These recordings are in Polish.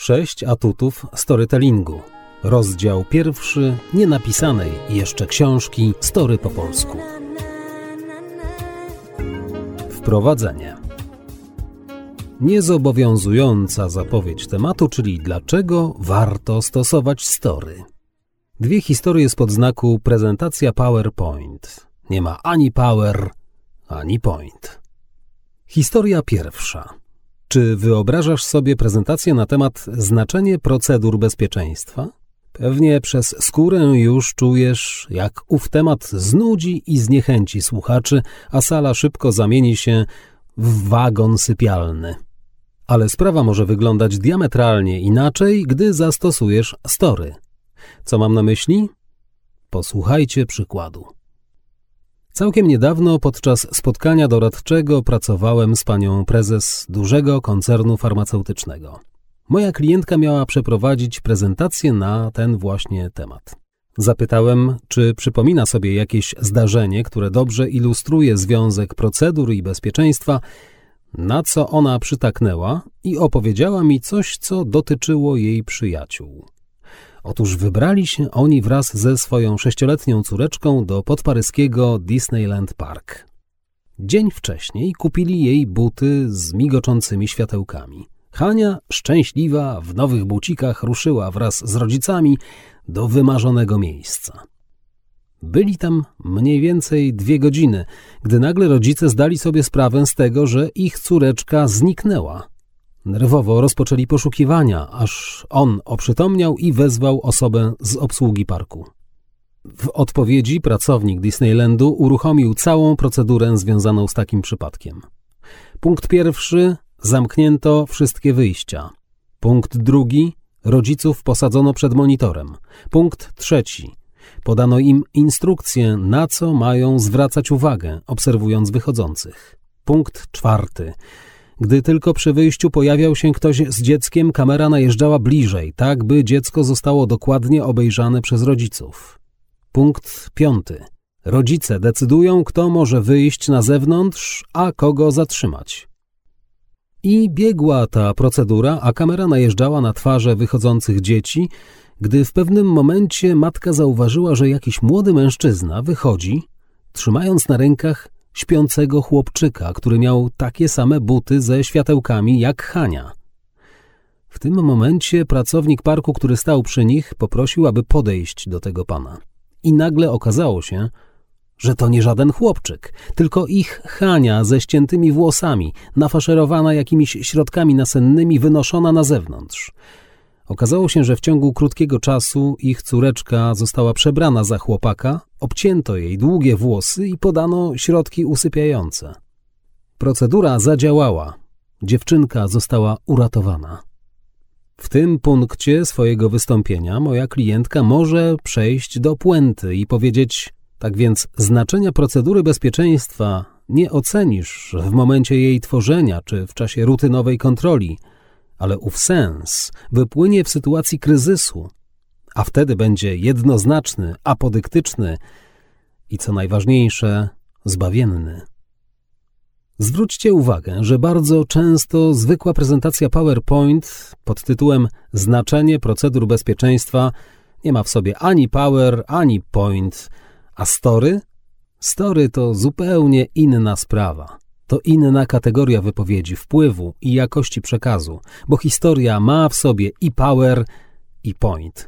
6 atutów storytellingu. Rozdział 1 nienapisanej jeszcze książki Story po polsku. Wprowadzenie. Niezobowiązująca zapowiedź tematu, czyli dlaczego warto stosować story. 2 historie spod znaku prezentacja PowerPoint. Nie ma ani power, ani point. Historia pierwsza. Czy wyobrażasz sobie prezentację na temat znaczenie procedur bezpieczeństwa? Pewnie przez skórę już czujesz, jak ów temat znudzi i zniechęci słuchaczy, a sala szybko zamieni się w wagon sypialny. Ale sprawa może wyglądać diametralnie inaczej, gdy zastosujesz story. Co mam na myśli? Posłuchajcie przykładu. Całkiem niedawno podczas spotkania doradczego pracowałem z panią prezes dużego koncernu farmaceutycznego. Moja klientka miała przeprowadzić prezentację na ten właśnie temat. Zapytałem, czy przypomina sobie jakieś zdarzenie, które dobrze ilustruje związek procedur i bezpieczeństwa, na co ona przytaknęła i opowiedziała mi coś, co dotyczyło jej przyjaciół. Otóż wybrali się oni wraz ze swoją 6-letnią córeczką do podparyskiego Disneyland Park. Dzień wcześniej kupili jej buty z migoczącymi światełkami. Hania, szczęśliwa, w nowych bucikach ruszyła wraz z rodzicami do wymarzonego miejsca. Byli tam mniej więcej 2 godziny, gdy nagle rodzice zdali sobie sprawę z tego, że ich córeczka zniknęła. Nerwowo rozpoczęli poszukiwania, aż on oprzytomniał i wezwał osobę z obsługi parku. W odpowiedzi pracownik Disneylandu uruchomił całą procedurę związaną z takim przypadkiem. Punkt 1. Zamknięto wszystkie wyjścia. Punkt 2. Rodziców posadzono przed monitorem. Punkt 3. Podano im instrukcję, na co mają zwracać uwagę, obserwując wychodzących. Punkt 4. Gdy tylko przy wyjściu pojawiał się ktoś z dzieckiem, kamera najeżdżała bliżej, tak by dziecko zostało dokładnie obejrzane przez rodziców. Punkt 5. Rodzice decydują, kto może wyjść na zewnątrz, a kogo zatrzymać. I biegła ta procedura, a kamera najeżdżała na twarze wychodzących dzieci, gdy w pewnym momencie matka zauważyła, że jakiś młody mężczyzna wychodzi, trzymając na rękach śpiącego chłopczyka, który miał takie same buty ze światełkami jak Hania. W tym momencie pracownik parku, który stał przy nich, poprosił, aby podejść do tego pana. I nagle okazało się, że to nie żaden chłopczyk, tylko ich Hania ze ściętymi włosami, nafaszerowana jakimiś środkami nasennymi, wynoszona na zewnątrz. Okazało się, że w ciągu krótkiego czasu ich córeczka została przebrana za chłopaka, obcięto jej długie włosy i podano środki usypiające. Procedura zadziałała. Dziewczynka została uratowana. W tym punkcie swojego wystąpienia moja klientka może przejść do puenty i powiedzieć: tak więc znaczenia procedury bezpieczeństwa nie ocenisz w momencie jej tworzenia czy w czasie rutynowej kontroli, ale ów sens wypłynie w sytuacji kryzysu, a wtedy będzie jednoznaczny, apodyktyczny i, co najważniejsze, zbawienny. Zwróćcie uwagę, że bardzo często zwykła prezentacja PowerPoint pod tytułem Znaczenie procedur bezpieczeństwa nie ma w sobie ani power, ani point, a story? Story to zupełnie inna sprawa. To inna kategoria wypowiedzi, wpływu i jakości przekazu, bo historia ma w sobie i power, i point.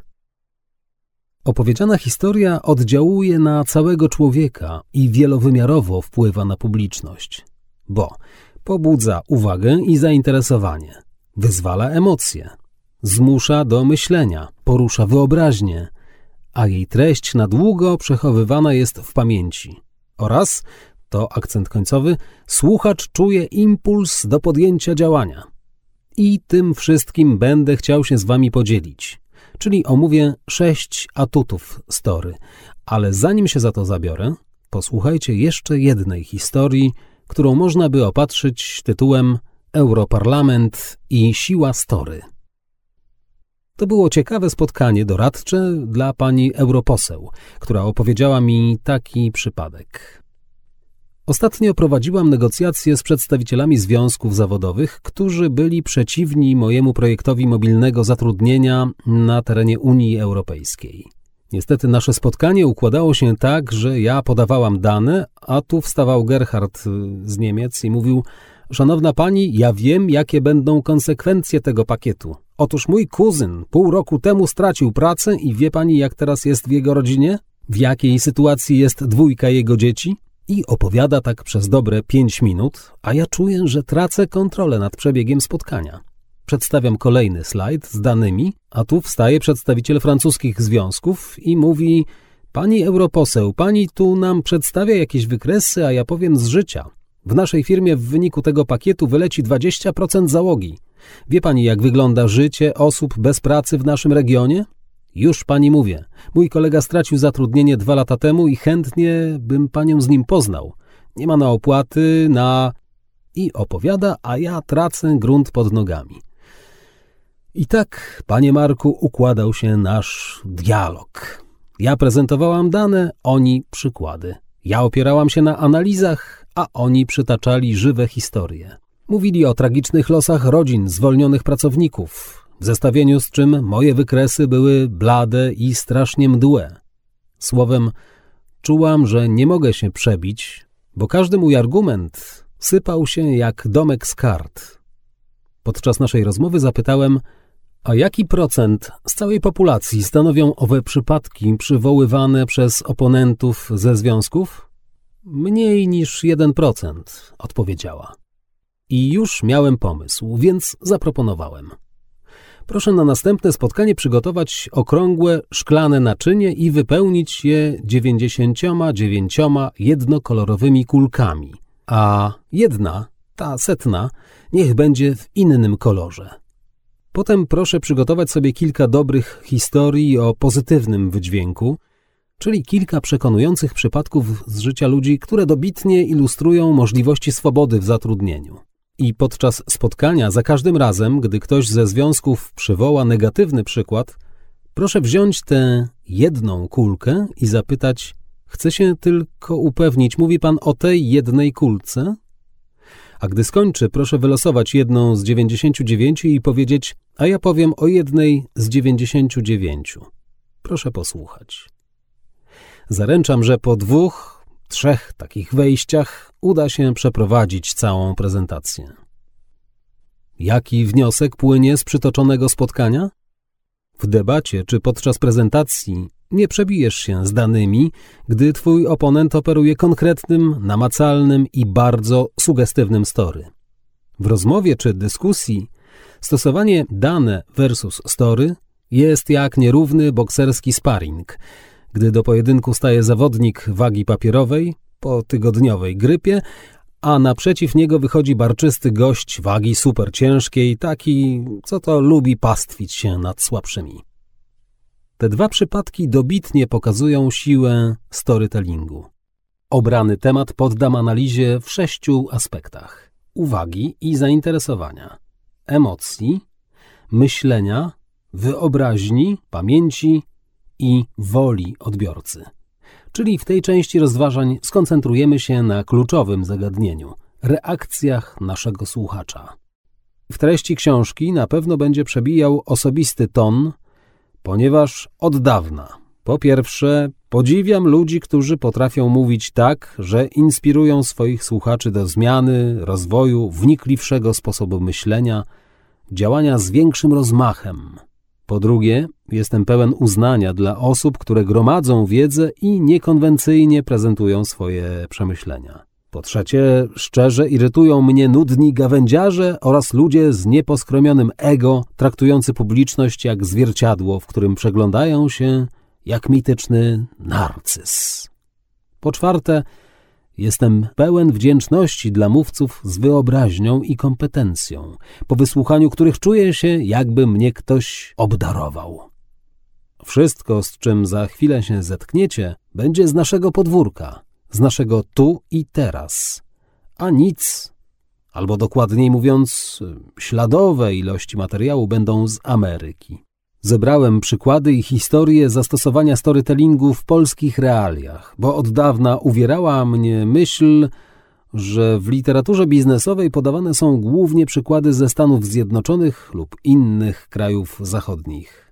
Opowiedziana historia oddziałuje na całego człowieka i wielowymiarowo wpływa na publiczność, bo pobudza uwagę i zainteresowanie, wyzwala emocje, zmusza do myślenia, porusza wyobraźnię, a jej treść na długo przechowywana jest w pamięci oraz, to akcent końcowy, słuchacz czuje impuls do podjęcia działania. I tym wszystkim będę chciał się z wami podzielić, czyli omówię 6 atutów story, ale zanim się za to zabiorę, posłuchajcie jeszcze jednej historii, którą można by opatrzyć tytułem Europarlament i siła story. To było ciekawe spotkanie doradcze dla pani europoseł, która opowiedziała mi taki przypadek. Ostatnio prowadziłam negocjacje z przedstawicielami związków zawodowych, którzy byli przeciwni mojemu projektowi mobilnego zatrudnienia na terenie Unii Europejskiej. Niestety nasze spotkanie układało się tak, że ja podawałam dane, a tu wstawał Gerhard z Niemiec i mówił: szanowna pani, ja wiem, jakie będą konsekwencje tego pakietu. Otóż mój kuzyn pół roku temu stracił pracę i wie pani, jak teraz jest w jego rodzinie? W jakiej sytuacji jest 2 jego dzieci? I opowiada tak przez dobre 5 minut, a ja czuję, że tracę kontrolę nad przebiegiem spotkania. Przedstawiam kolejny slajd z danymi, a tu wstaje przedstawiciel francuskich związków i mówi: pani europoseł, pani tu nam przedstawia jakieś wykresy, a ja powiem z życia. W naszej firmie w wyniku tego pakietu wyleci 20% załogi. Wie pani, jak wygląda życie osób bez pracy w naszym regionie? Już pani mówię. Mój kolega stracił zatrudnienie 2 lata temu i chętnie bym panią z nim poznał. Nie ma na opłaty, I opowiada, a ja tracę grunt pod nogami. I tak, panie Marku, układał się nasz dialog. Ja prezentowałam dane, oni przykłady. Ja opierałam się na analizach, a oni przytaczali żywe historie. Mówili o tragicznych losach rodzin zwolnionych pracowników, w zestawieniu z czym moje wykresy były blade i strasznie mdłe. Słowem, czułam, że nie mogę się przebić, bo każdy mój argument sypał się jak domek z kart. Podczas naszej rozmowy zapytałem: a jaki procent z całej populacji stanowią owe przypadki przywoływane przez oponentów ze związków? Mniej niż 1%, odpowiedziała. I już miałem pomysł, więc zaproponowałem: proszę na następne spotkanie przygotować okrągłe, szklane naczynie i wypełnić je 99 jednokolorowymi kulkami, a jedna, ta 100, niech będzie w innym kolorze. Potem proszę przygotować sobie kilka dobrych historii o pozytywnym wydźwięku, czyli kilka przekonujących przypadków z życia ludzi, które dobitnie ilustrują możliwości swobody w zatrudnieniu. I podczas spotkania, za każdym razem, gdy ktoś ze związków przywoła negatywny przykład, proszę wziąć tę jedną kulkę i zapytać: chcę się tylko upewnić, mówi pan o tej jednej kulce? A gdy skończy, proszę wylosować jedną z 99 i powiedzieć: a ja powiem o jednej z 99. Proszę posłuchać. Zaręczam, że po 2, 3 takich wejściach uda się przeprowadzić całą prezentację. Jaki wniosek płynie z przytoczonego spotkania? W debacie czy podczas prezentacji nie przebijesz się z danymi, gdy twój oponent operuje konkretnym, namacalnym i bardzo sugestywnym story. W rozmowie czy dyskusji stosowanie dane versus story jest jak nierówny bokserski sparring, gdy do pojedynku staje zawodnik wagi papierowej po tygodniowej grypie, a naprzeciw niego wychodzi barczysty gość wagi superciężkiej, taki, co to lubi pastwić się nad słabszymi. Te 2 przypadki dobitnie pokazują siłę storytellingu. Obrany temat poddam analizie w 6 aspektach: uwagi i zainteresowania, emocji, myślenia, wyobraźni, pamięci i woli odbiorcy. Czyli w tej części rozważań skoncentrujemy się na kluczowym zagadnieniu – reakcjach naszego słuchacza. W treści książki na pewno będzie przebijał osobisty ton, ponieważ od dawna, po pierwsze, podziwiam ludzi, którzy potrafią mówić tak, że inspirują swoich słuchaczy do zmiany, rozwoju, wnikliwszego sposobu myślenia, działania z większym rozmachem. Po drugie, jestem pełen uznania dla osób, które gromadzą wiedzę i niekonwencyjnie prezentują swoje przemyślenia. Po trzecie, szczerze irytują mnie nudni gawędziarze oraz ludzie z nieposkromionym ego, traktujący publiczność jak zwierciadło, w którym przeglądają się jak mityczny narcyz. Po czwarte, jestem pełen wdzięczności dla mówców z wyobraźnią i kompetencją, po wysłuchaniu których czuję się, jakby mnie ktoś obdarował. Wszystko, z czym za chwilę się zetkniecie, będzie z naszego podwórka, z naszego tu i teraz, a nic, albo dokładniej mówiąc, śladowe ilości materiału będą z Ameryki. Zebrałem przykłady i historie zastosowania storytellingu w polskich realiach, bo od dawna uwierała mnie myśl, że w literaturze biznesowej podawane są głównie przykłady ze Stanów Zjednoczonych lub innych krajów zachodnich.